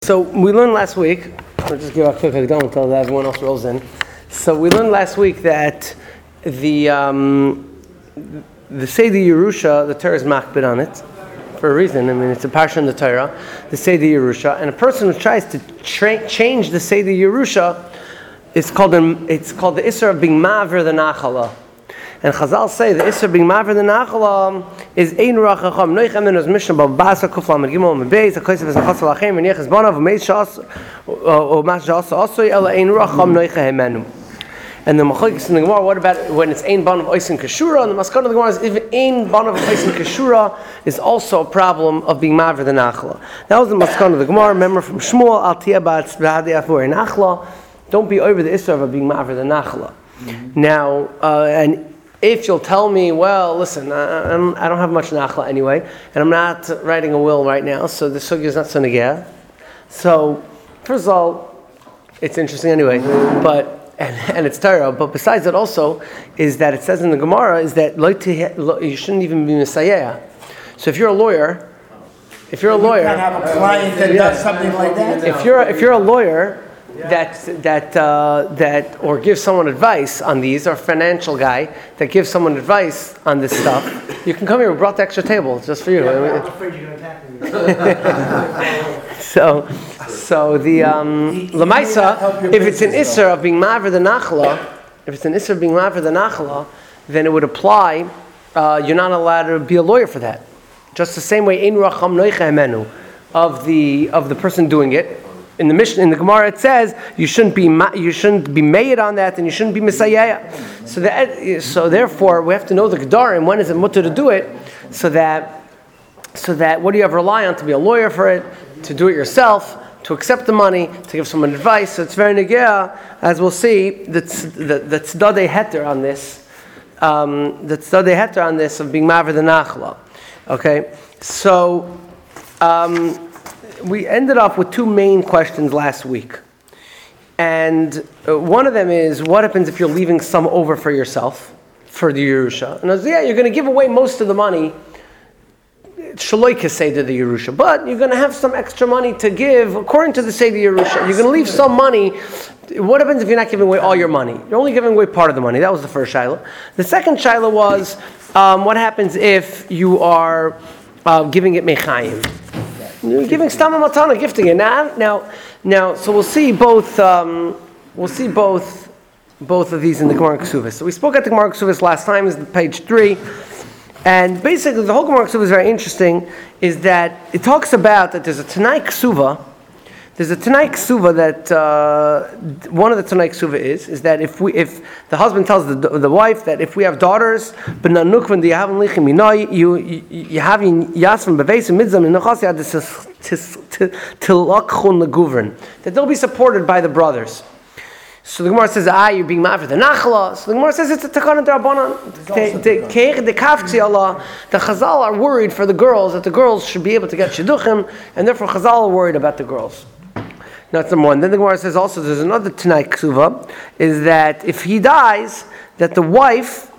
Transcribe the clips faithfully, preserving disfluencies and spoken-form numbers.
So we learned last week, I'll just give a quick akdama until everyone else rolls in. So we learned last week that the um, the Seder Yerusha, the Torah is makbid on it for a reason. I mean, it's a parsha in the Torah, the Seder Yerusha, and a person who tries to tra- change the Seder Yerusha, it's called an, it's called the Isser of being maver the nachala. And Chazal say the Isser being maver the nachala is ein ruach chacham noichem menos mishnah babasa kuflam gimel mebeis akoysev es nachasal achem and yeches banav meis shas or mas shas also ela ein ruach chacham noichem menu. And the machlokes in the Gemara, what about when it's ein banav oisin kashura? And the maskana of the Gemara is if ein banav oisin kashura is also a problem of being maver the nachala. That was the maskana of the Gemara. Remember from Shmuel al tiyah ba'atz b'hadei afur nachla. Don't be over the Isser of being maver the nachla. Mm-hmm. Now uh, and. If you'll tell me, well, listen, I, I'm, I don't have much nachla anyway, and I'm not writing a will right now, so the sugya is not so negeh. So, first of all, it's interesting anyway, but and, and it's Torah. But besides that, also is that it says in the Gemara is that you shouldn't even be misayeh. So if you're a lawyer, if you're a lawyer, you can't have a client that does something like that. If you're if you're a lawyer. That that uh, that or give someone advice on these, or a financial guy that gives someone advice on this stuff, you can come here. We brought the extra table just for you. Yeah, I'm afraid you're going to attack me. so, so the um, lemaisa, if it's an isser of being maver the nachla, if it's an isser of being maver the nachla, then it would apply. Uh, you're not allowed to be a lawyer for that. Just the same way ein racham noicha menu of the of the person doing it. In the Mishnah, in the Gemara, it says you shouldn't be ma- you shouldn't be made on that, and you shouldn't be misayeh. So that so therefore we have to know the Gedarim, when is it mutter to do it, so that so that what do you have to rely on to be a lawyer for it, to do it yourself, to accept the money, to give someone advice. So it's very negeh, as we'll see. The the the tzadei heter on this, um, the tzadei heter on this of being maver the nachla. Okay, so. Um, We ended off with two main questions last week. And uh, one of them is, what happens if you're leaving some over for yourself, for the Yerusha? And I was, yeah, you're going to give away most of the money, Shaloi say to the Yerusha, but you're going to have some extra money to give, according to the Seder Yerusha. You're going to leave some money. What happens if you're not giving away all your money? You're only giving away part of the money. That was the first Shaila. The second Shaila was, um, what happens if you are uh, giving it Mechayim? You're giving stam matana, gifting it now. Now, now. So we'll see both. Um, we'll see both, both of these in the Gemara Ksuvas. So we spoke at the Gemara Ksuvas last time. Is page three, and basically the whole Gemara Ksuvas is very interesting. Is that it talks about that there's a Tanai Ksuva. There's a Tanai Ksuva that uh, one of the Tanai Ksuva is is that if we if the husband tells the the wife that if we have daughters, but nanukvan you haven't lichem you you having yasvan bevesim midzam in nachas yad tilakchun leguvern that they'll be supported by the brothers. So the Gemara says, ah, you're being mad for the nachla. So the Gemara says it's a takana d'Rabbanan. The kafksi Allah, the Chazal are worried for the girls that the girls should be able to get shidduchim, and therefore Chazal are worried about the girls. That's number one. Then the Gemara says also there's another Tanai Ksuva, is that if he dies, that the wife,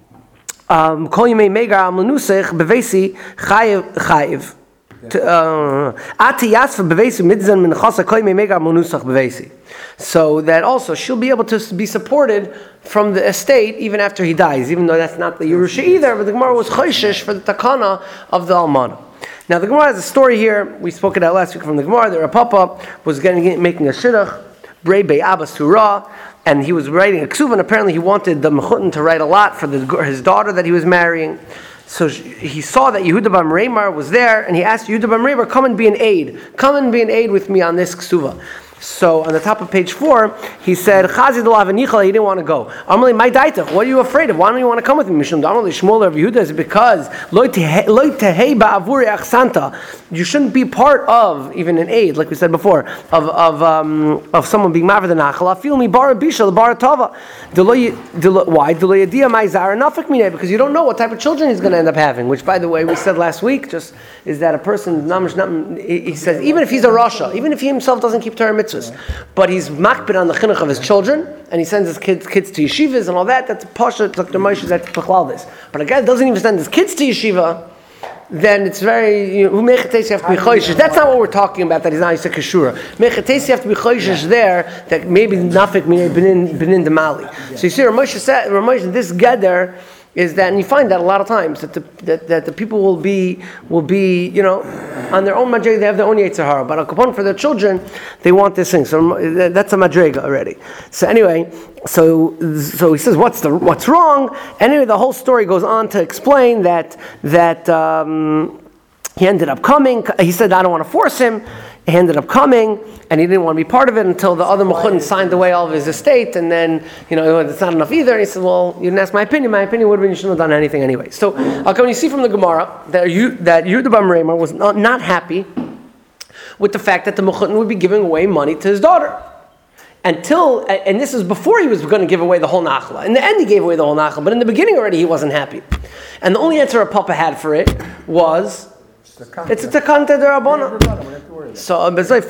kol yimei megar al menusech bevesi chayiv chayiv. So that also she'll be able to be supported from the estate even after he dies, even though that's not the Yerusha either. But the Gemara was choishish for the takana of the almana. Now the Gemara has a story here. We spoke it out last week from the Gemara. The Rapapa was getting making a shidduch, brei bei Abba Surah, and he was writing a ksuva. And apparently he wanted the mechutin to write a lot for the, his daughter that he was marrying. So he saw that Yehuda Bar Meimar was there, and he asked Yehuda Bar Meimar, come and be an aid. Come and be an aid with me on this ksuva. So on the top of page four, he said, Chazi de Lavanichal, he didn't want to go. Amalei, my daitach, what are you afraid of? Why don't you want to come with me? Mishum Amalei Shmuel of Yehuda is because Loi tehei ba'avuri achsanta. You shouldn't be part of even an aid, like we said before, of of um, of someone being maver the nachala. Feel me bar bisha bar tava. Why? Because you don't know what type of children he's going to end up having. Which, by the way, we said last week, just is that a person. He says even if he's a rasha, even if he himself doesn't keep Torah mitzvahs, but he's makbid on the chinuch of his children, and he sends his kids kids to yeshivas and all that. That's pasha. Doctor Moshe that's pachlal this. But a guy that doesn't even send his kids to yeshiva. then it's very, you know, Mechates, you have to be choishes. That's not what we're talking about, that he's not Yisek Kashura. Mechates, you have to be choishes there, that maybe Nafik may been in, been in the Mali. So you see, Ramosha said, Ramosha, this gather is that, and you find that a lot of times, that the, that, that the people will be, will be, you know, on their own madrega, they have their own Yetzer Hara, but al Kapon for their children, they want this thing. So that's a madrega already. So anyway, so so he says, what's the what's wrong? Anyway, the whole story goes on to explain that that um, he ended up coming. He said, I don't want to force him. He ended up coming, and he didn't want to be part of it until the other Mechudin signed away all of his estate, and then, you know, it's not enough either. And he said, well, you didn't ask my opinion. My opinion would have been you shouldn't have done anything anyway. So, okay, when you see from the Gemara that you, that Yehuda bar Mereimah was not, not happy with the fact that the Mechudin would be giving away money to his daughter. Until, and this is before he was going to give away the whole Nachla. In the end, he gave away the whole Nachla, but in the beginning already, he wasn't happy. And the only answer a Papa had for it was, it's a Takanta D'Rabbanan. So,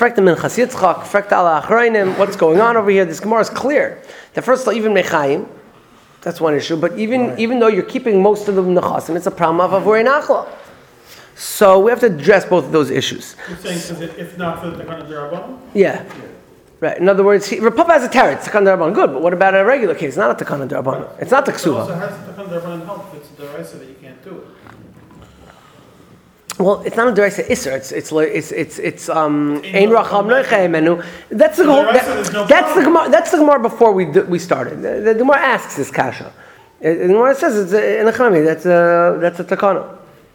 what's going on over here? This Gemara is clear. The first of all, even Mechayim, that's one issue, but even right. even though you're keeping most of the Nechasim, it's a problem of Avurei Nachla. So we have to address both of those issues. You're saying because if not for the Takana D'Rabbanan? Yeah. yeah. Right. In other words, he, Papa has a teretz, Takana D'Rabbanan, good, but what about a regular case? Not a Takana D'Rabbanan. Right. It's not the Ksuva. Also, has the Takana D'Rabbanan help if it's the Deraisa that you can't do it? Well, it's not a Deraisa Isser. It's it's it's it's it's um Ein Racham Noichei Menu. That's the whole. That, that's the Gemara. That's the Gemara before we we started. The, the Gemara asks this kasha. The Gemara says it's in a Chami. That's a that's a takana.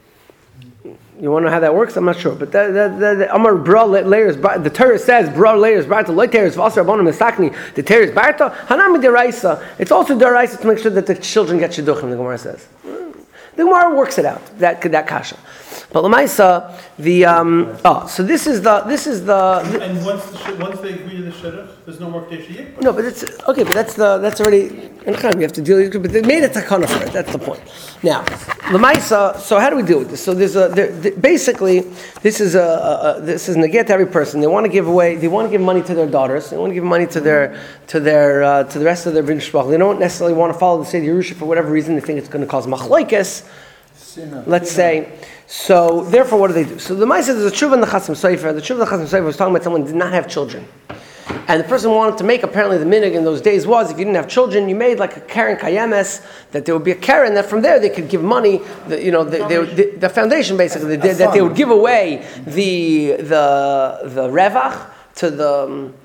You want to know how that works? I'm not sure, but that that that Amar bra layers. The Torah says bra layers barta loy teres v'asar abonim esakni. The teres barta hanami deraisa. It's also deraisa to make sure that the children get shidduchim. The Gemara says. The Gemara works it out. That that kasha. But Lamaisa, the um, oh, so this is the this is the. And, and once the, once they agree to the shidduch, there's no more k'dei. No, but it's okay. But that's the that's already. We have to deal with it. But they made a takana for it. That's the point. Now, Lamaisa. So how do we deal with this? So there's a there, there, basically this is a, a, a this is negate to every person. They want to give away. They want to give money to their daughters. They want to give money to their to their uh, to the rest of their bin shpach. They don't necessarily want to follow the Seder Yerusha for whatever reason. They think it's going to cause machlokes. Let's say. So therefore, what do they do? So the Maisa is a tshuva in the Chasam Sofer. The tshuva in the Chasam Sofer was talking about someone who did not have children, and the person wanted to make. Apparently, the minhag in those days was if you didn't have children, you made like a karen kayemes, that there would be a karen that from there they could give money. The, you know, the, they, the, the foundation basically did, that they would give away the the the revach to the. Um,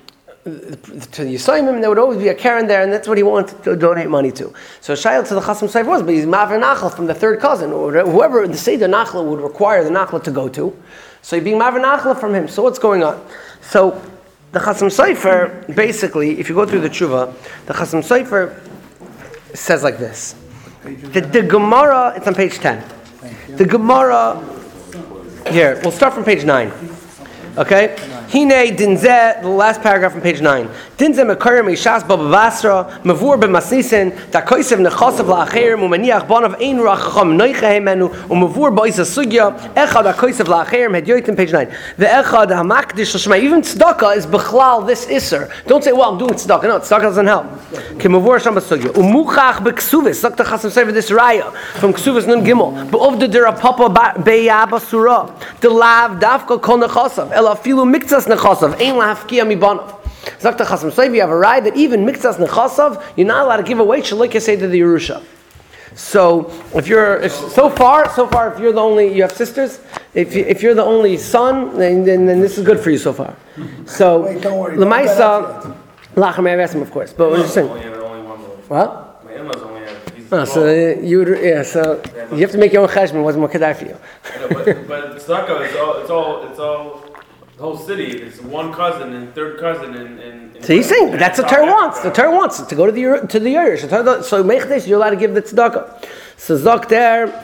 to the Yisayimim, and there would always be a Karen there, and that's what he wanted to donate money to. So Shayel to the Chasam Sofer was, but he's Maver Nachal from the third cousin, or whoever the Seder Nachla would require the Nachla to go to. So he'd be Maver Nachla from him. So what's going on? So the Chasam Sofer, basically, if you go through the Tshuva, the Chasam Sofer says like this. The, the Gemara, it's on page ten. The Gemara, here, we'll start from page nine. Okay? Hine dinze, the last paragraph on page nine. Dinze mekarim ishas baba basra, mavur b'masnisen, da koisev nechasav la'acher, mumaniach bonav ein rachacham noiche hemenu, umavur ba'isa sugya, echad da koisev la'acher, medyoitim, page nine. The echad hamakdish l'shmai, even tzedakah is bechlal this isser. Don't say, well, I'm doing tzedakah. No, tzedakah doesn't help. Kemavur sham b'sugya. Umuchach b'ksuvis, like the Chasam Sofer this raya, from ksuvis nun gimel, b'ovda dira papa be'yaba surah, the lav dafka kol nechasav, ela filu miktzas nechasav, ein lahafkia mibanav. Zakta Chasam Sofer, you have a right that even miktzas nechasav, you're not allowed to give away shalik yasei to the Yerusha. So if you're if, so far, so far, if you're the only, you have sisters. If you, if you're the only son, then, then then this is good for you so far. So Lamaisa, Lachem I asked him, of course, but what are you saying? What? My in-laws only have. He's oh, so you would, yeah. So you have to make your own cheshbon. What's more kedai for you? Yeah, but but tzedakah, it's all it's all it's all. The whole city is one cousin and third cousin and. and, and so he's saying that's the Torah wants. The Torah wants to go to the to the Yerush. So mechdesh, you're allowed to give the tzedakah. So zok there,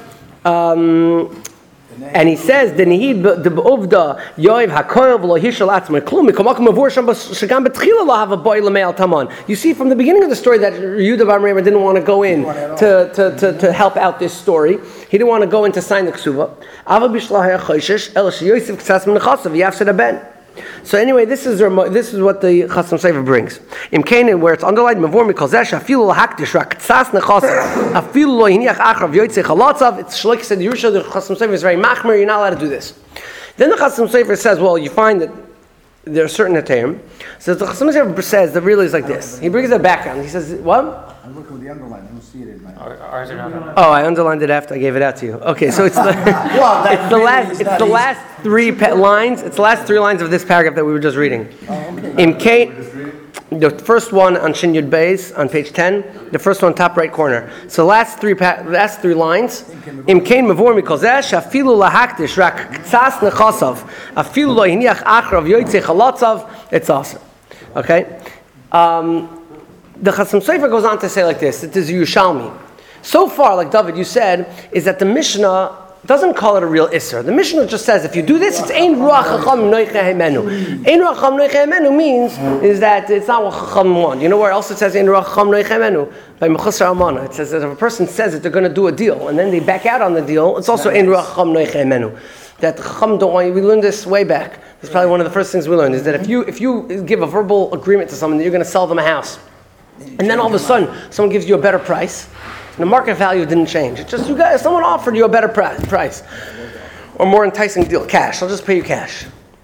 um, and he says the nihid the beovda yoiv hakoil v'lo hishal atzmei klum mikomakom avur sham shagam betchila lo have a boy lemeil taman. You see from the beginning of the story that Yehuda bar Mereimah didn't want to go in to, to, to, to help out this story. He didn't want to go in to sign the ksuva. Ava bishlah ha'choshesh el sheyosef k'tzas min nechasav yafsed ben. So anyway, this is their, this is what the Chasam Sofer brings. In Canaan, where it's underlined, Mavor Mikolzesh, Afilu Lahakdish, Raktsas Nechasav, Afilu Lo Hiniach Achrav Yotzei Chalatzav. It's Shloik said Yerusha. The Chasam Sofer is very machmer. You're not allowed to do this. Then the Chasam Sofer says, well, you find that there are certain Atayim. So the Chasam Sofer says that really is like this. He brings a background. He says, what? I'm looking with the underline. I don't see it in my. Ours are not. Oh, I underlined it after I gave it out to you. Okay, so it's the, Well, that it's the really last is it's not the easy. last three pa- lines. It's the last three lines of this paragraph that we were just reading. In K, the first one on Shin Yud Beis on page ten. The first one top right corner. So last three pa- last three lines. Im Kain Mavor Mikolzesh Afilu Lahakdish Rak Ktsas Nechasav Afilu Lo Hiniach Achrav Yotzei Chalatzav. It's awesome. Okay. Um, The Chasam Sofer goes on to say like this, it is Yerushalmi. So far, like David, you said, is that the Mishnah doesn't call it a real Isser. The Mishnah just says, if you do this, it's Ein Ruach Chacham Noicha Hemenu. Ein Ruach Chacham Noicha Hemenu means is that it's not what Chacham want. You know where else it says Ein Ruach Chacham Noicha Hemenu? By Mechusar Amana. It says that if a person says that they're going to do a deal, and then they back out on the deal, it's also Ein Ruach Chacham Noicha Hemenu. That Chacham don't want you. We learned this way back. It's probably one of the first things we learned, is that if you if you give a verbal agreement to someone that you're going to sell them a house, and then all of a sudden, someone gives you a better price. And the market value didn't change. It's just you guys. Someone offered you a better pri- price, or more enticing deal, cash. I'll just pay you cash.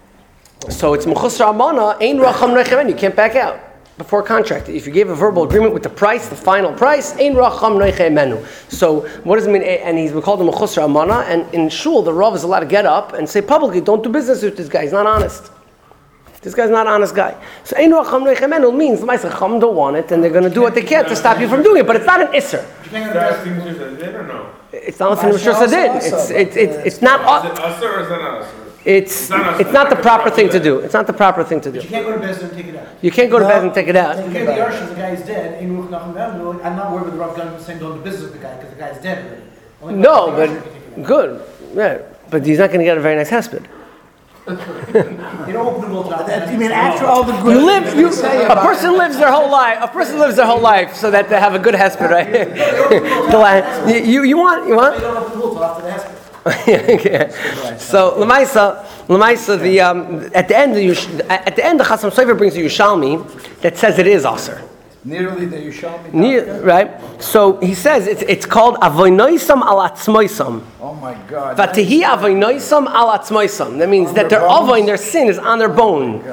So it's mechusar amana, ein racham nechem. You can't back out before contract. If you gave a verbal agreement with the price, the final price, ein racham nechem. So what does it mean? And he's called him mechusar amana. And in shul, the rav is allowed to get up and say publicly, "Don't do business with this guy. He's not honest. This guy's not an honest guy." So ein racham nechem means the Ma'aseh Chacham don't want it, and they're going to do what they can to stop you from doing it. But it's not an isser. That's things you said, did or no? It's not a Rosh Hashanah. It's it's it's it's not. Is it usher or is it not usher? It's it's not the proper thing to do. It's not the proper thing to You do. can't go to Bezdin and take it out. You can't go to bed and take it out. You can't be Yarsh, the guy is dead. Ain't Ruach Nachum V'Emnu. I'm not worried with the Rav Gun saying don't do business with the guy because the guy's dead already. Only No, the but Yarsh can take it out. good. Yeah, but he's not going to get a very nice hesped. You don't open the bowl top. You mean after all the You live. You, a person lives their whole life. A person lives their whole life so that they have a good hesped, right? The la- you, you you want you want. You don't open the bowl top after the hesped. Okay. So Lamaisa, Lamaisa, the um, at the end, the Yush, at the end, the Chasam Sofer brings a Yerushalmi that says it is aser. Nearly the Yerushalmi. Near, right? So he says it's it's called avoinoisam al atzmoisam. Oh my God. Vatihi avoinoisam al atzmoisam. That means that their avoin, their sin, is on their bone.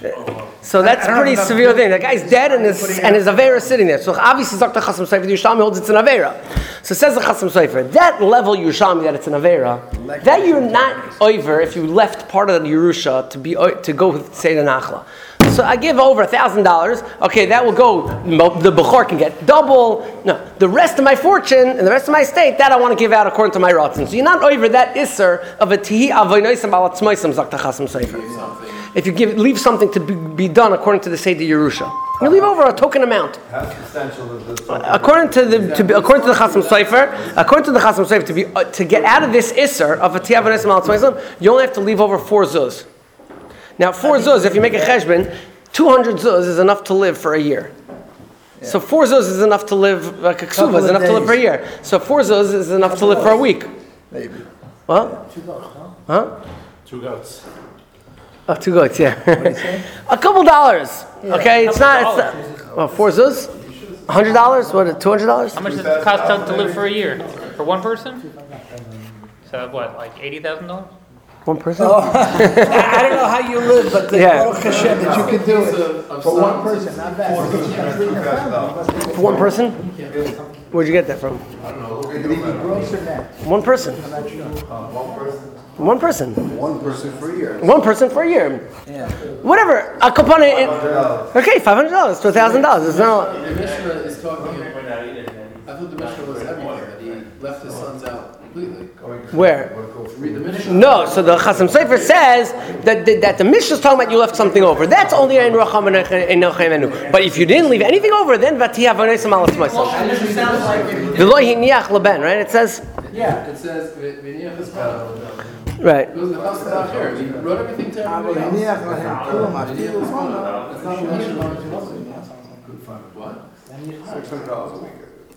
So that's a pretty severe thing. The guy's dead and his and his avera is sitting there. So obviously, Doctor Chasam Sofer, the Yerushalmi holds it's an avera. So says the Chasam Sofer, that level Yerushalmi that it's an avera, that you're not over if you left part of the Yerusha to be to go with Seder Nachla. So I give over a thousand dollars. Okay, that will go. The Bechor can get double. No, the rest of my fortune and the rest of my estate, that I want to give out according to my rotzen. So you're not over that isser of a tihi avoinoisam al atzmoisam zakta chasam sefer. If you give leave something to be, be done according to the Seder Yerusha, you leave over a token amount. According to the to be, according to the chasam sefer, according to the chasam sefer, to be uh, to get out of this isser of a tihi avoinoisam al atzmoisam, you only have to leave over four zuz. Now, four zuz, if you make a cheshbon, two hundred zuz is enough to live for a year. Yeah. So four zuz is enough to live, like a ksuva is enough days. to live for a year. So four zuz is enough to live for a week. Maybe. What? Two goats, huh? Huh? Two goats. Oh, two goats, yeah. What do you say? A couple dollars, Yeah. okay? It's not, it's not, well, four zuz? one hundred dollars? What, two hundred dollars? How much does it cost to, to live for a year? For one person? So what, like eighty thousand dollars? One person? Oh, I don't know how you live, but the Yeah. Baruch Hashem that you can do it for one person, not bad. For one person? Where'd you get that from? Gross or net? One person. One person. One person for a year. One person for a year. Yeah. Whatever. A component. It, okay, five hundred dollars to a thousand dollars. It's not. The Mishnah is talking. I thought the Mishnah was everything that he left his sons out completely. Where? Read the Mishnah. No. So the Chasam Sofer says that the, that the Mishnah is talking about you left something over. That's only in Racham and Enochemenu. But if you didn't leave anything over, then Vatiha Vanesam Alas Moisam. It sounds like. V'lo hiniach leben. Right? It says. Yeah. It says, "V'niach is bad." Right. It was the house out here. He wrote everything to everybody else. V'niach is bad. It's not the Mishnah. What? Six hundred dollars a week.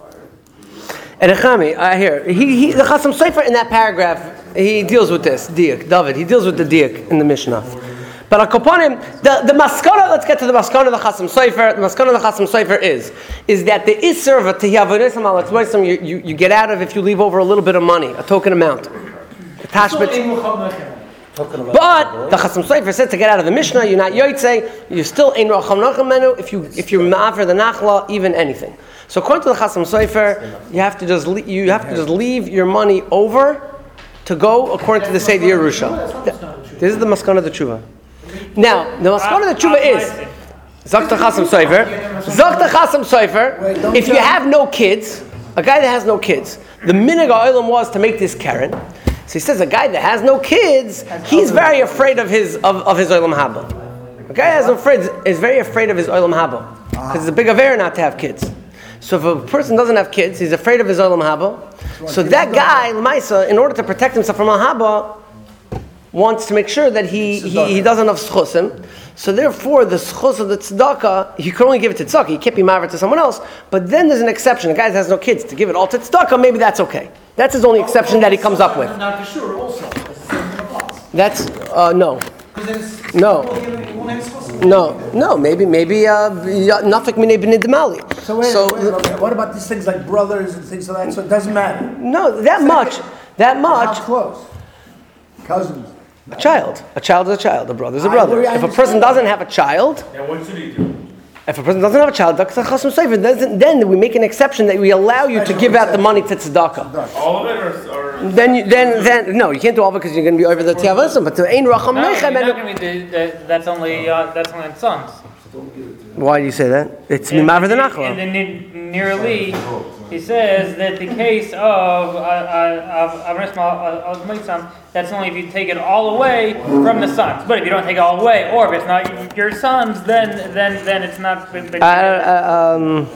And Echami, I hear he, he the Chasam Sofer in that paragraph he deals with this diak. David he deals with the diak in the Mishnah. But a koponim, the the maskana. Let's get to the maskana of the Chasam Sofer. The maskana of the Chasam Sofer is is that the iser of a tehiyavonisam al atzmoisam you you you get out of if you leave over a little bit of money, a token amount. Tashbit. But the Chasam Sofer said to get out of the Mishnah, you're not yoytzei, you're still ein racham nachem menu if you if you're ma'afer the nachla, even anything. So according to the Chasam Sofer, you have to just le- you have to just leave your money over to go according to the Seder Yerusha. This is the maskana of the tshuva. Now the maskana of the tshuva is Zok the Chasam Sofer. Zok the Chasam Sofer. If you have no kids, a guy that has no kids, the minhag ha'olam was to make this Karen. So he says a guy that has no kids, he's very afraid of his of, of his olam haba. A guy that has no kids is very afraid of his olam haba because it's a big affair not to have kids. So if a person doesn't have kids, he's afraid of his olam haba. So that guy, l'maisa, in order to protect himself from olam haba, wants to make sure that he he, he doesn't have schusim. So therefore, the schus of the tzedakah, he can only give it to tzedakah. He can't be married to someone else. But then there's an exception. A guy that has no kids, to give it all to tzedakah, maybe that's okay. That's his only exception that he comes up with. Not for sure, also. That's uh, no, no, no, no. Maybe maybe nafik minei b'nei demali. So wait, so, wait, wait, what about these things like brothers and things like that? So it doesn't matter. No, that much, that much. How close? Cousins. A child. A child is a child. A brother is a I brother. agree, I If a person doesn't have a child, Yeah, what should he do? if a person doesn't have a child, then then we make an exception that we allow you to give out the money to tzedakah. All of it, or, or Then, you, then, then, no, you can't do all of it because you're going to be over the tiavasim. But the ein racham No, you're nechem. not going to do that. That's only uh, that's only on sons. Why do you say that? It's In mimaver the the- nachla. In the Ni- nearly, he says that the case of uh, uh, of Avnei al Mitzam, that's only if you take it all away from the sons. But if you don't take it all away, or if it's not your sons, then then then it's not. Big, big Uh, uh, um,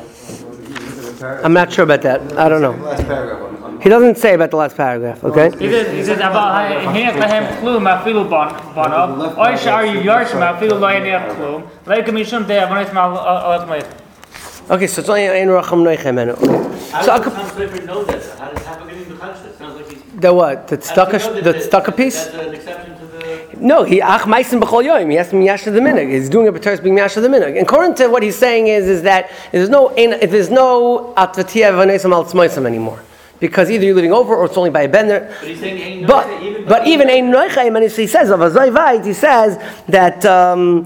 I'm not sure about that. I don't know. Last paragraph on, on He doesn't say about the last paragraph. Okay. He says, he says, "About hiniach lehem klum afilu banav, oy shar yarshim afilu lo hiniach klum, leikem mishum de Avnei al Mitzam." Okay, so it's only ein racham nechem. Okay. So I could, How does know that? How does how can he be conscious? Sounds like he's. the what? The tzedakah, the tzedakah piece? That's an exception to the. No, he ach meisim b'chol yoyim. He has to be miyasha the minhag. He's doing it b'teres being miyasha the minhag. And according to what he's saying is, is that there's no there's no atvatia v'nesam al tzmoisam anymore, because either you're living over or it's only by a bender. But he's saying ain't But no even. but even ein noichaim, and he says of a zayvayit, he says that. Um,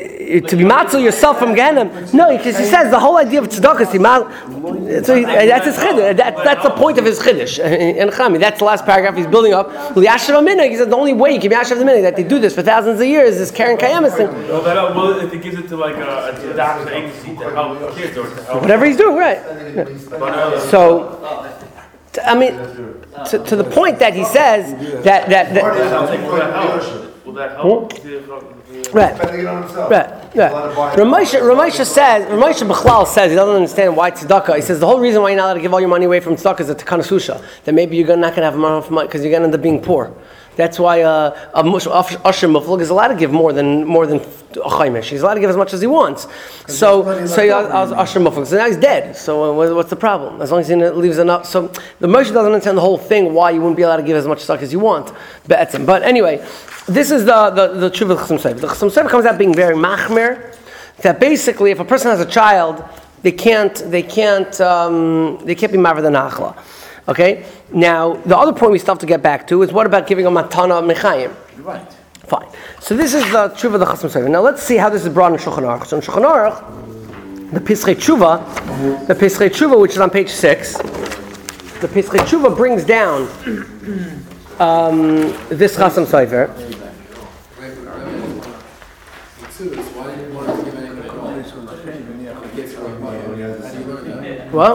to be matzel yourself from Gehenna. No, because he says the whole idea of tzedakah is to mal. So he, that's his chiddush. That, that's the point of his chiddush. And Chami, that's the last paragraph he's building up. Yashav minhag. He said the only way you can be yashav the minhag that they do this for thousands of years is Karen Kayemis thing. well, that, well, if he gives it to like a, a doctor's agency to help kids or to help. Whatever he's doing, right? But, uh, So, t- I mean, to, to the point that he says that that, that will that help? Will that help? right. Spending it on himself. Right, yeah. Ramosha, Ramosha says, Ramosha Bechlal says he doesn't understand why tzedakah. He says the whole reason why you're not allowed to give all your money away from tzedakah is a tekana susha. That maybe you're not going to have enough money because you're going to end up being poor. That's why uh, a mush- usher muflug is allowed to give more than more than a chaimish. He's allowed to give as much as he wants. So, so he was usher muflug. So now he's dead. So uh, what's the problem? As long as he leaves enough. So the Moshe doesn't understand the whole thing why you wouldn't be allowed to give as much tzedakah as you want. Be'etzem. But anyway. This is the the the tshuva of the Chasam Sofer. The Chasam Sofer comes out being very machmer. That basically, if a person has a child, they can't they can't um, they can't be married the nachla. Okay. Now the other point we still have to get back to is what about giving a matana mechayim? Right. Fine. So this is the tshuva of the Chasam Sofer. Now let's see how this is brought in Shulchan Aruch. So in Shulchan Aruch, the Pesachei Tshuva, the Pesachei Tshuva, which is on page six, the Pesachei Tshuva brings down um, this Chasam Sofer. Well,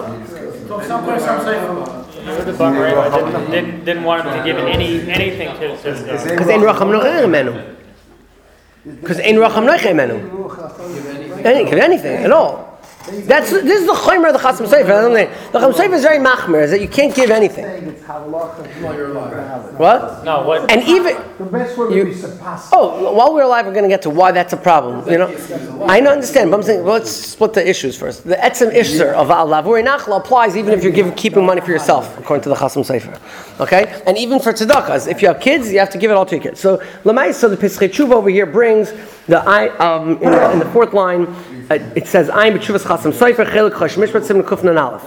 The Bamrei didn't, didn't didn't want him to give any anything to to. because ein racham nochei menu. Because ein racham nochei menu. They didn't give anything at all. That's this is the chaymer of the Chasam Sofer. The Chasam Sofer is very machmer, is that you can't give anything. What? No, what? And even The best way You- would be surpass. oh, while we're alive, we're going to get to why that's a problem. You know, I don't understand, but I'm saying, well, let's split the issues first. The etzem ishzer of al lavuri nachla applies even if you're giving keeping money for yourself, according to the Chasam Sofer. Okay, and even for tzedakahs, if you have kids, you have to give it all to your kids. So Lamaisa, the Pesachei Tshuva over here brings the I um in the, in the fourth line. Uh, it says Ayin b'tshuvas Chasam Sofer chelik chosh mishpat sim kufnan aleph.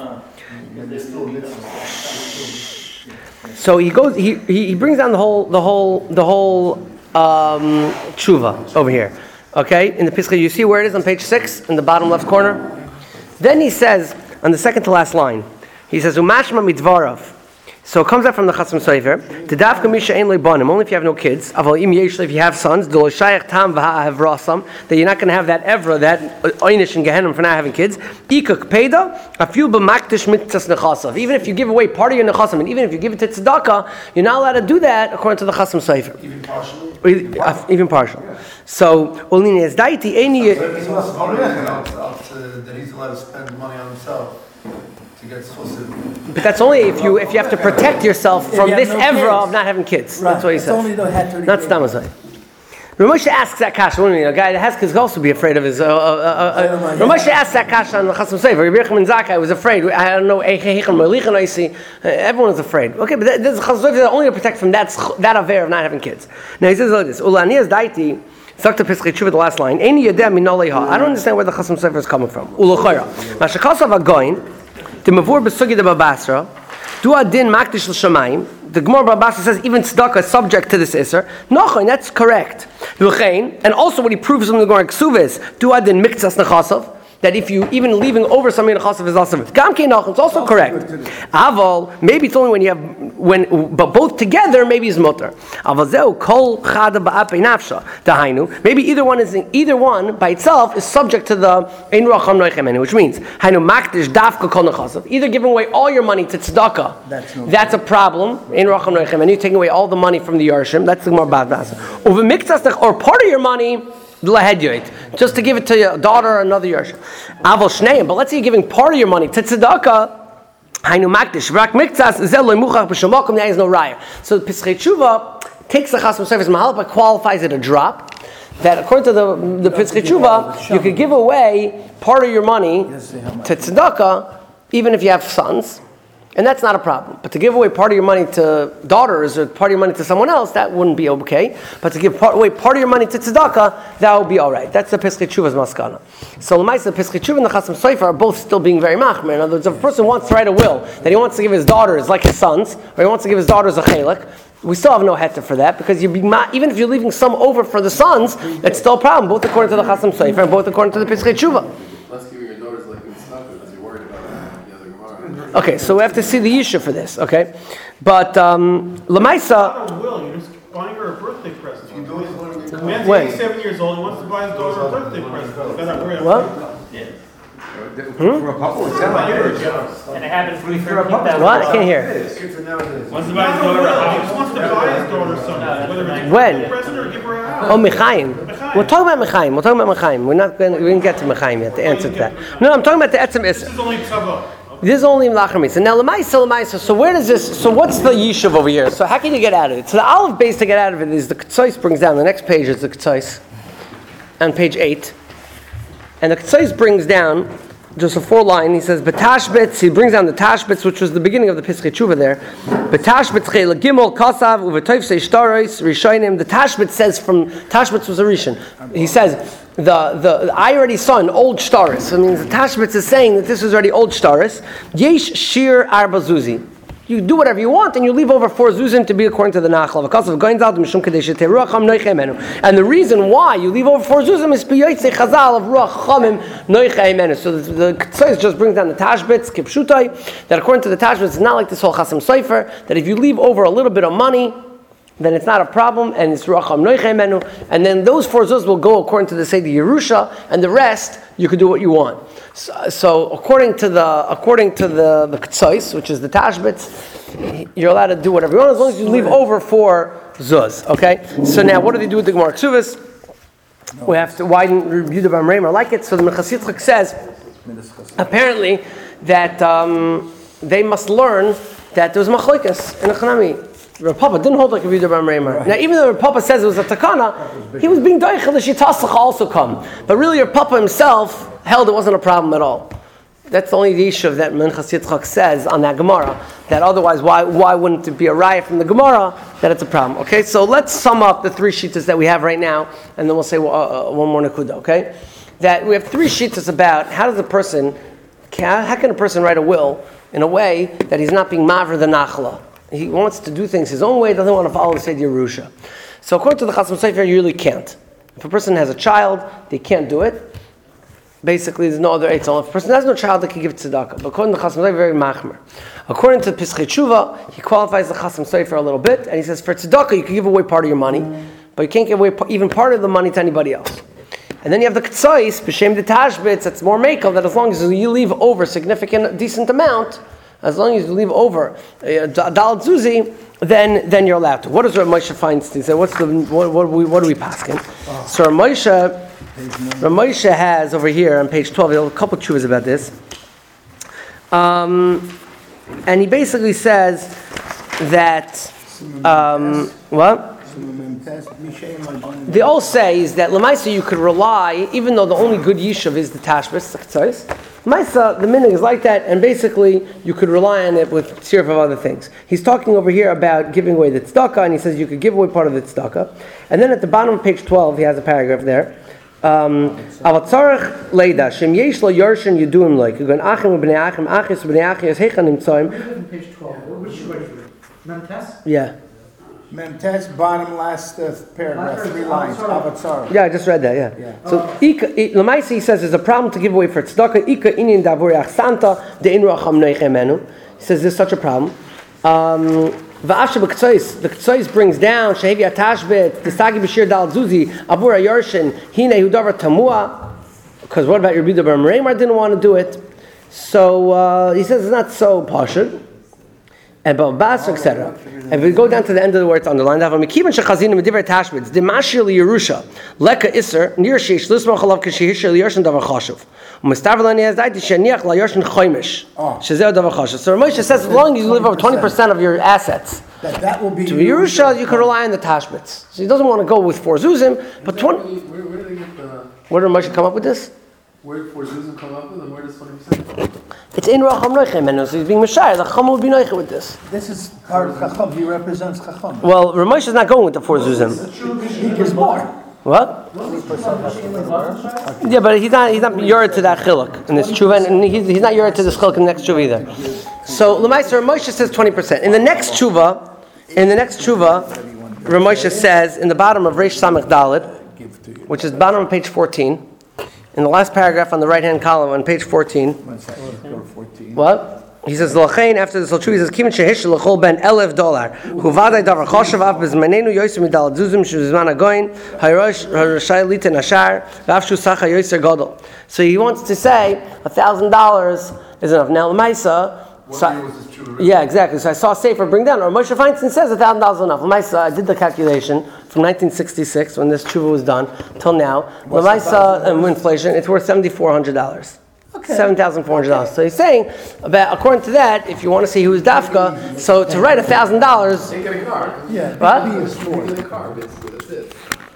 So he goes. He, he he brings down the whole the whole the whole um, tshuva over here. Okay, in the Pesachei, you see where it is on page six in the bottom left corner. Then he says on the second to last line, he says umashma mitvarav. So it comes out from the Chasam Sofer. Tedavka misha ein leibanim. Only if you have no kids. Aval im yesh, if you have sons, do lo shayach tam v'ha'avrasam. That you're not going to have that evra, that oynish and gehenim for not having kids. Ikak peda afiu b'maktish mitzas nechasav. Even if you give away part of your nechasim, and even if you give it to tzedakah, you're not allowed to do that according to the Chasam Sofer. Even partially. Uh, even partial. So olini es daiti eni. That he's allowed to spend money on himself to get sussed. But that's only if you if you have to protect yourself from you have this no evra kids. of not having kids. Right. That's what he It's says. only the head to the Not kid. Stamazai. Ramosha asks that kasha. What do you mean? A guy that has kids could also be afraid of his. Uh, uh, uh, uh, Ramosha asks that kasha on the Chasam Sofer. Rabbi Yochanan Zakkai was afraid. I don't know. Everyone is afraid. Okay, but this is Chasam Sofer that only to protect from that that aver of not having kids. Now he says like this. Ulanias daiti. Zakta Pesachei Tshuva, the last line. Eini yedem minaleha. I don't understand where the Chasam Sofer is coming from. Ulachayra. Mashakasav agoin. The mavur besugi de babasra. Du adin makdish l'shamayim. The Gemara Babasra says even tzedakah is subject to this iser. Nochain, that's correct. V'chein, and also what he proves from the Gemara Ksuv is du adin miktsas nechasav. That if you even leaving over something nechasav is also gam kein nochain. It's also correct. Aval, maybe it's only when you have when, but both together maybe is mutter. Aval zeu kol chada ba'apei nafsha dahainu. Maybe either one is either one by itself is subject to the ein ruacham noichem, which means hainu makdish dafka kol nechasav. Either giving away all your money to tzedakah, that's, no that's a problem. Ein ruacham noichem, and you're taking away all the money from the yarshim. That's the more bad basa. Over miktsas or part of your money. Just to give it to your daughter or another yersha. Aval shneim, but let's say you're giving part of your money to tzedakah. Hainu makdish rak miktsas zel lo muchach b'shamakom. There is no raya. So the Pesachei Tshuva takes the Chasam Sofer's mahal but qualifies it a drop. That according to the the Pesachei Tshuva, you could give away part of your money to tzedakah even if you have sons. And that's not a problem. But to give away part of your money to daughters or part of your money to someone else, that wouldn't be okay. But to give part, away part of your money to tzedakah, that would be all right. That's the Pesachei Tshuva's maskana. So L'maisa, the Pesachei Tshuva and the Chasam Sofer are both still being very machmer. In other words, if a person wants to write a will that he wants to give his daughters like his sons, or he wants to give his daughters a chelik, we still have no heter for that because you be ma- even if you're leaving some over for the sons, it's still a problem, both according to the Chasam Sofer and both according to the Pesachei Tshuva. Okay, so we have to see the issue for this, okay? But, um, Lamaisa... Not a will, you're just buying her a birthday present. The man's When? eighty-seven years old, he wants to buy his daughter a birthday present. That's not real. What? For a couple, it's And it happens to be thirteen thousand. What? I can't hear. Wants to buy his daughter a house. He just wants to buy his daughter something. Whether it's a When? birthday present or give her a house. Oh, Mechaim. We're talking about Mechaim. We're talking about Mechaim. We're not going. We didn't get to Mechaim yet. The answer to that. No, I'm talking about the Etzem This Isser. is only tzava. This is only Lachar Mitzvah. Now, Lamaisa, Lamaisa. So where does this? So what's the yishuv over here? So how can you get out of it? So the olive base to get out of it is the Ketzos brings down. The next page is the Ketzos, on page eight, and the Ketzos brings down just a four line. He says Betashbetz. He brings down the Tashbetz, which was the beginning of the Pesachei Tshuva there. Betashbetz chayla gimel kasav uvetoif seishtaros rishonim. The Tashbetz says from Tashbetz was a rishon. He says. The, the I already saw an old shtaris. I mean, the Tashbetz is saying that this was already old shtaris. Yesh shir arba zuzi. You do whatever you want, and you leave over four zuzim to be according to the nachla. And the reason why you leave over four zuzim is b'yotzei chazal of ruach chamim noicha. So the, the Ketzos just brings down the Tashbetz kipshutai that according to the Tashbetz, it's not like this whole Chasam Sofer that if you leave over a little bit of money, then it's not a problem, and it's ruacham noichemenu, and then those four zuz will go according to the Seder Yerusha, and the rest you could do what you want. So, so according to the according to the the Ketzos, which is the Tashbetz, you're allowed to do whatever you want as long as you leave over four zuz. Okay. So now, what do they do with the Gemara Ksuvas? We have to widen Yehuda Bar Reimer like it. So the Mechas Yitzchak says apparently that um, they must learn that there was machlokes in a Chanami. Rav Papa didn't hold like Rabbi Yehuda bar Meimar. Now, even though Rav Papa says it was a takana, he was being daichel the shitasach also come. But really, Rav Papa himself held it wasn't a problem at all. That's the only yishuv that Minchas Yitzchak says on that Gemara. That otherwise, why why wouldn't it be a riot from the Gemara that it's a problem? Okay, so let's sum up the three shitas that we have right now, and then we'll say uh, uh, one more nakuda. Okay, that we have three shitas about how does a person, how, how can a person write a will in a way that he's not being maver the nachla. He wants to do things his own way, doesn't want to follow the Seder Yerusha. So according to the Chasam Sofer, you really can't. If a person has a child, they can't do it. Basically, there's no other eitzol. If a person has no child, they can give tzedakah. But according to the Chasam Sofer, very machmer. According to Pischei Tshuva, he qualifies the Chasam Sofer a little bit, and he says for tzedakah, you can give away part of your money, but you can't give away even part of the money to anybody else. And then you have the K'tzais, B'Shem de Tashbitz, that's more makel, that as long as you leave over a significant, decent amount, as long as you leave over a Dal Zuzi, then then you're allowed to. What does Rav Moshe Feinstein say? What's the what, what, we, what are we pasking? Oh. So Rav Moshe, Rav Moshe has over here on page twelve. There are a couple of chuvas about this, um, and he basically says that um, what. They all say is that Lamaisa you could rely, even though the only good yishuv is the tashbis, Lamaisa, the minig is like that, and basically you could rely on it with series of other things. He's talking over here about giving away the tzedakah, and he says you could give away part of the tzedakah. And then at the bottom of page twelve, he has a paragraph there. Avatzarech leida shem yesh lo yarshin yeduim like ugan achim ubnei achim achis ubnei achis heichan nimtzoim. Page twelve. Which is ready for you? Memtes? Yeah. Memtes, bottom last uh, paragraph, three lines. Avatzar. Yeah, I just read that. Yeah. yeah. So Lamaisa he says there's a problem to give away for tzedakah. Ika inin davur santa de inru acham neichemenu. He says there's such a problem. Um, Va'asha b'k'tzois. The k'tzois brings down shehevi atashbet tisagi b'shir dal zuzi abur ayarshin hine hudavar tamua. Because what about Rabbi Yehuda bar Meimar didn't want to do it? So uh, he says it's not so pashut. And Babas, et cetera. And we go down to the end of the word, it's underlined. The Mashir Yerusha, Leka Isser, near Sheish, Lisma Chalav Kashihishir, Yershin Davar Chashuv. Mustavalani has died to Shaniach La Yershin Choimish. Shazer Davar Chashuv. So Moshe says, as long as you live over twenty percent of your assets, that, that will be to Yerusha, you can rely on the Tashbitz. So he doesn't want to go with four Zuzim, but twenty. Where, where did they get the? Where did Moshe come up with this? Where did four Zuzim come up with, and where does twenty percent come from? It's in Racham Noichem, and so he's being Meshayah. The Chacham will be Noiche with this. This is part of Chacham. He represents Chacham. Well, Ramesh is not going with the four Zuzim. He gives more. What? Yeah, but he's not he's not yurid to that chiluk in this tshuva, and he's, he's not yurid to this chiluk in the next tshuva either. So L'maisa Ramosha says twenty percent. In the next tshuva, in the next tshuva, Ramosha says in the bottom of Reish Samech Daled, which is bottom of page fourteen. In the last paragraph on the right-hand column on page fourteen. What? He says, L'chein, after the Solchu, he says, Kivin shehish l'chol ben elef dolar, hu vaday davar choshev af bezmanenu yoysim midal zuzim shuzman agoin, hayrosh harashai liten ashar, v'afshu sacha yoyser godol. So he wants to say, a thousand dollars is enough. Now, L'maisa, so, yeah, exactly. So I saw Sefer bring down, or Moshe Feinstein says a thousand dollars is enough. L'maisa, I did the calculation from nineteen sixty-six, when this tshuva was done, till now. L'maisa, and inflation, it's worth seven thousand four hundred dollars. Okay. seven thousand four hundred dollars. So he's saying, about according to that, if you want to see who's Dafka, so to write one thousand dollars... You get a car. Yeah. What? You get a car, basically, that's it.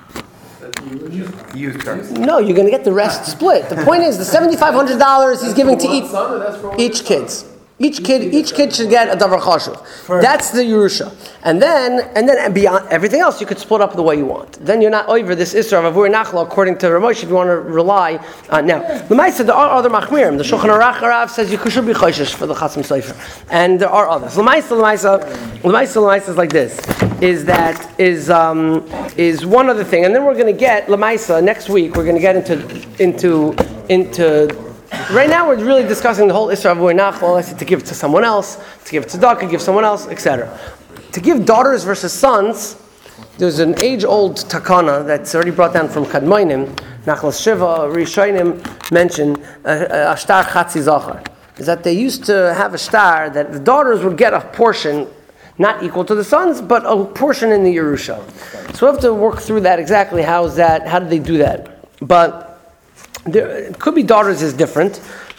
Used car. No, you're going to get the rest split. The point is, the seven thousand five hundred dollars he's giving to each, each kids. Each kid, each kid should get a davar chashuv. That's the Yerusha, and then and then beyond everything else, you could split up the way you want. Then you're not over this isra of avur nachla according to Ramosh. If you want to rely on now, the Ma'aseh there are other machmirim. The Shulchan Aruch Harav says you should be chayshish for the Chasam Sofer, and there are others. The Ma'aseh, the Ma'aseh, the Ma'aseh, the Ma'aseh is like this: is that is um, is one other thing, and then we're going to get Lamaisa next week. We're going to get into into into. Right now, we're really discussing the whole Isra Avur Nachla, to give to someone else, to give tzedakah, give someone else, et cetera. To give daughters versus sons, there's an age-old takana that's already brought down from Kadmoinim. Nachlas Shiva, Rishonim mention a shtar chatzi zachar. Is that they used to have a shtar that the daughters would get a portion, not equal to the sons, but a portion in the Yerusha. So we have to work through that exactly. How is that? How did they do that? But There, it could be daughters is different,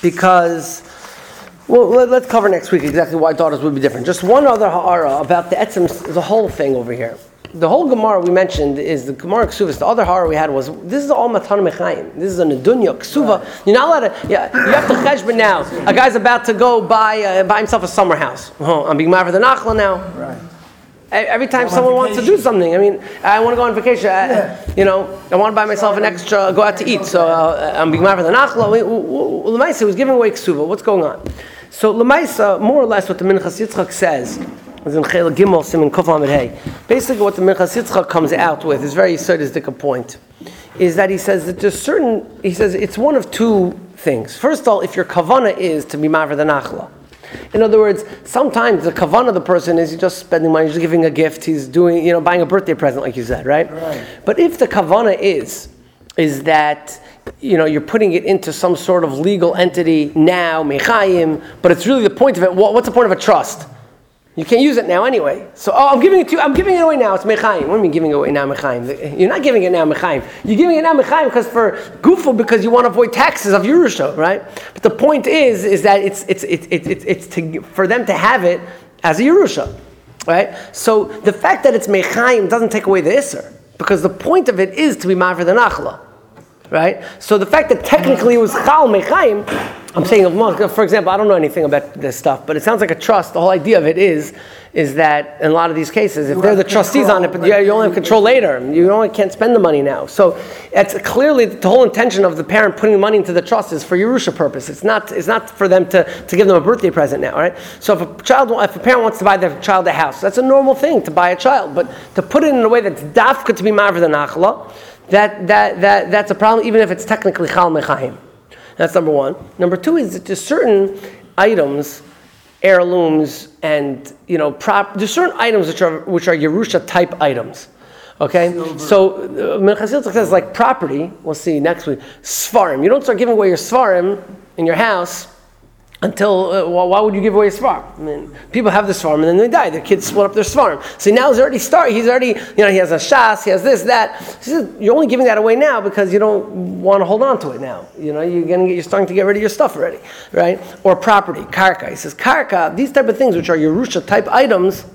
because, well, let, let's cover next week exactly why daughters would be different. Just one other ha'ara about the etzem, the whole thing over here. The whole Gemara we mentioned is the Gemara Ksuvas. The other horror we had was, this is all Matan Mechayim. This is a Nedunya, Ksuva. You're not allowed to, yeah, you have to cheshbon now. A guy's about to go buy uh, buy himself a summer house. Oh, I'm being married for the Nachla now. Right. Every time someone wants to do something, I mean, I want to go on vacation, I, Yeah. you know, I want to buy myself an extra, go out to eat, so uh, I'm being married for the Nachla. L'maisa was giving away Ksuva. What's going on? So L'maisa, more or less what the Minchas Yitzchak says, is in Chel Gimel Siman Kuf Lamed Hey. Basically, what the Minchas Yitzchak comes out with is very sadistic a point, is that he says that there's certain. He says it's one of two things. First of all, if your kavana is to be married the nachla, in other words, sometimes the kavana of the person is he's just spending money, he's giving a gift, he's doing, you know, buying a birthday present, like you said, right? Right. But if the kavana is is that, you know, you're putting it into some sort of legal entity now, mechayim, but it's really the point of it. What, what's the point of a trust? You can't use it now anyway. So, oh, I'm giving it to you. I'm giving it away now. It's mechayim. What do you mean giving it away now, mechayim? You're not giving it now, mechayim. You're giving it now, mechayim, because for gufo, because you want to avoid taxes of Yerusha, right? But the point is, is that it's it's it's it's it's, it's to, for them to have it as a Yerusha, right? So the fact that it's mechayim doesn't take away the iser, because the point of it is to be ma'aver the nachla, right? So the fact that technically it was chal mechayim. I'm saying, for example, I don't know anything about this stuff, but it sounds like a trust. The whole idea of it is, is that in a lot of these cases, if they're the trustees on it, but you, you only have control later. You only can't spend the money now. So it's clearly the whole intention of the parent putting money into the trust is for Yerusha purpose. It's not, it's not for them to, to give them a birthday present now, right? So if a child, if a parent wants to buy their child a house, that's a normal thing to buy a child. But to put it in a way that's dafka to be ma'aver the nachla, that that that that's a problem, even if it's technically chal mechayim. That's number one. Number two is that there's certain items, heirlooms, and you know, prop. There's certain items which are which are Yerusha type items. Okay, Silver. So Minchas Yitzchak says like property. We'll see next week. Svarim. You don't start giving away your svarim in your house until. Uh, well, why would you give away a svarim? I mean, people have the svarim and then they die. Their kids split up their svarim. So now he's already start. He's already, you know, he has a shas. He has this, that. He says, you're only giving that away now because you don't want to hold on to it now. You know, you're getting, you're starting to get rid of your stuff already, right? Or property, karka. He says karka. These type of things, which are Yerusha type items,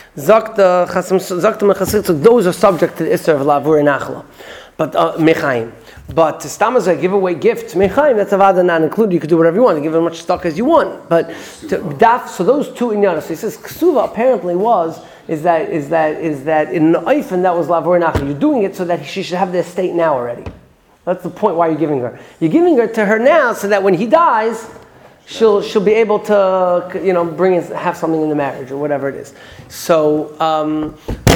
zakta chasam zakta mechasitzuk. Those are subject to the isser of lavur nachla, but uh, mechayim. But to stamazah, give away gifts, mechaim, that's a vada not included. You could do whatever you want, you give as much stock as you want. But to, daf, so those two inyanas. So he says ksuva apparently was is that is that is that in the oifen that was lavor nachla. You're doing it so that she should have the estate now already. That's the point why you're giving her. You're giving her to her now so that when he dies, she'll she'll be able to, you know, bring in, have something in the marriage or whatever it is. So um,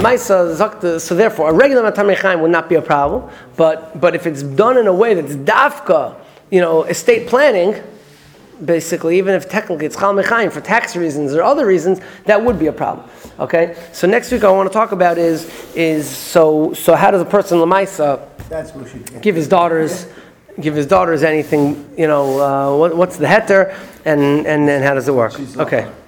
so therefore a regular matan mechaim would not be a problem. But but if it's done in a way that's dafka, you know, estate planning, basically, even if technically it's chal mechaim for tax reasons or other reasons, that would be a problem. Okay. So next week I want to talk about is is so so how does a person l'maisa That's what we should give his daughters. Give his daughters anything, you know, uh, what, what's the heter, and, and, and how does it work? Okay.